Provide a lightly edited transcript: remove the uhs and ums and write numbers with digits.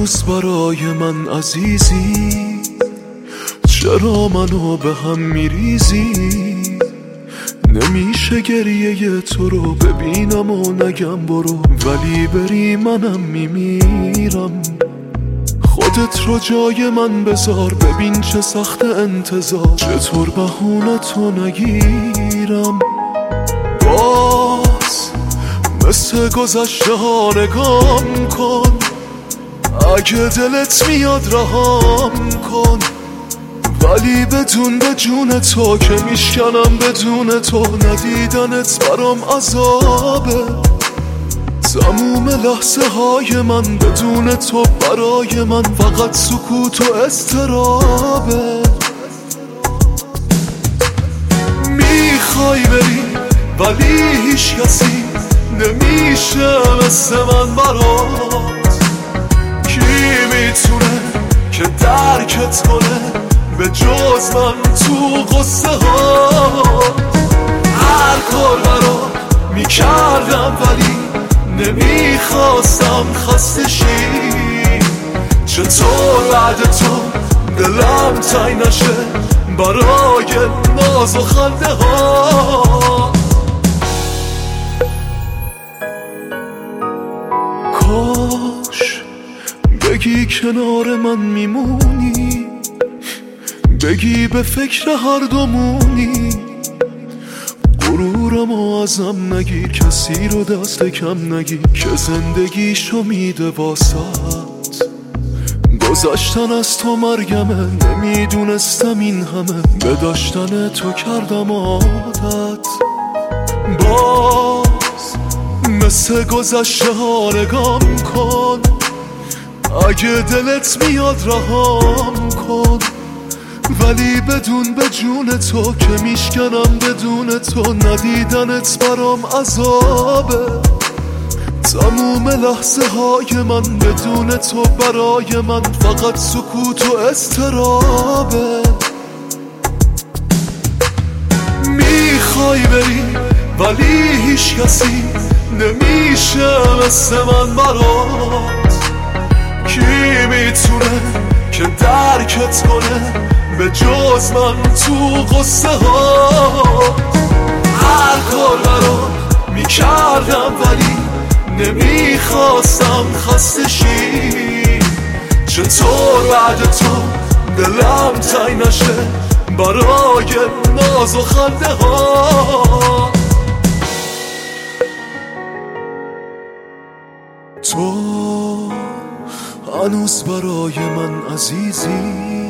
هنوز برای من عزیزی، چرا منو به هم میریزی؟ نمیشه گریه تو رو ببینم و نگم برو، ولی بری منم میمیرم. خودت رو جای من بذار، ببین چه سخت انتظار، چطور بهونه تو نگیرم. باز مثل گذشته ها نگام کن، اگه دلت میاد رهام کن، ولی بدون به جون تو که میشکنم بدون تو، ندیدنت برام عذابه. تموم لحظه های من بدون تو برای من فقط سکوت و اضطرابه. میخوای بری ولی هیچ کسی نمیشه مثل من برات. کی میتونه که درکت کنه به جز من تو قصه ها؟ هر کار برات میکردم ولی نمیخواستم خسته شی. چطور بعد تو دلم تنگ نشه برای ناز و خنده ها؟ کاش بگی کنار من میمونی، بگی به فکر هر دومونی. غرورمو ازم نگیر، کسی رو دست کم نگیر که زندگیشو میده واسات. گذشتن از تو مرگمه، نمیدونستم این همه به داشتن تو کردم عادت. باز مثل گذشته ها نگام کن، اگه دلت میاد رهام کن، ولی بدون به جون تو که میشکنم بدون تو، ندیدنت برام عذابه. تموم لحظه های من بدون تو برای من فقط سکوت و اضطرابه. میخوای بری ولی هیچ کسی نمیشه مثل من برات. کی میتونه که درکت کنه به جز من تو قصه ها؟ هر کار برات میکردم ولی نمیخواستم خسته شی. چطور بعد تو دلم تنگ نشه برای ناز و خنده ها؟ تو هنوز برای من عزیزی،